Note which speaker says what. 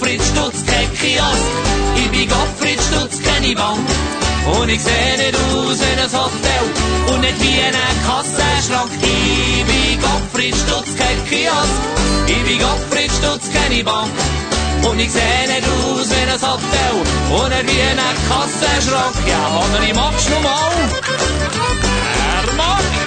Speaker 1: Gottfried Stutz, kein Kiosk. Ich bin Gottfried Stutz, keine Bank. Und ich seh nicht aus wie ein Hotel und nicht wie ein Kassenschrank. Ich bin Gottfried Stutz, kein Kiosk. Ich bin Gottfried Stutz, keine Bank. Und ich seh nicht aus wie ein Hotel und nicht wie ein Kassenschrank. Ja, Hanna, ich mag's noch mal. Er mag